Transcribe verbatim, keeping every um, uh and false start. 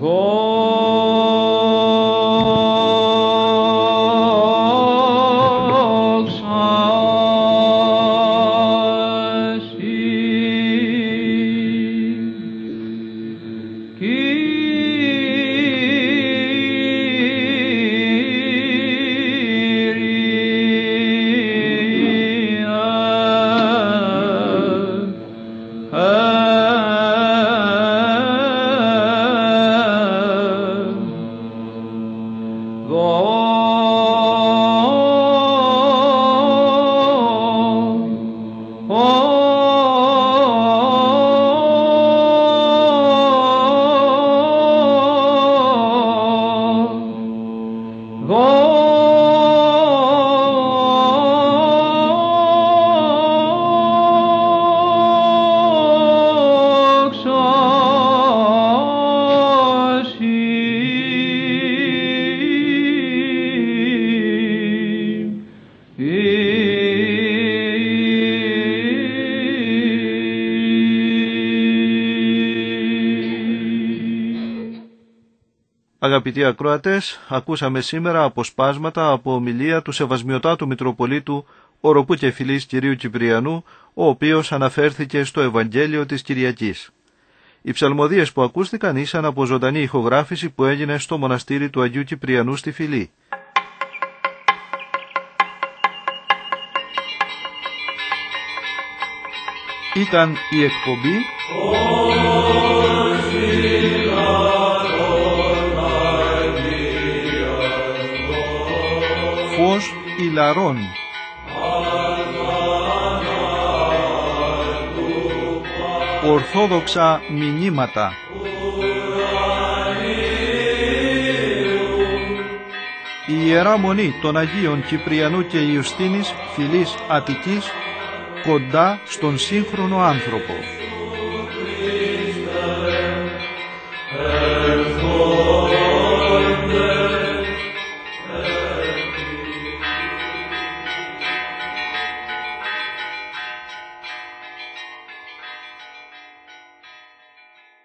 Αγαπητοί ακροατές, ακούσαμε σήμερα αποσπάσματα από ομιλία του Σεβασμιωτάτου Μητροπολίτου Οροπού και Φιλής κυρίου Κυπριανού, ο οποίος αναφέρθηκε στο Ευαγγέλιο της Κυριακής. Οι ψαλμοδίες που ακούστηκαν ήσαν από ζωντανή ηχογράφηση που έγινε στο μοναστήρι του Αγίου Κυπριανού στη Φιλή. Ήταν η εκπομπή Φως ηλαρών. Ορθόδοξα μηνύματα. Η Ιερά Μονή των Αγίων Κυπριανού και Ιουστίνης Φιλής Αττικής, κοντά στον σύγχρονο άνθρωπο.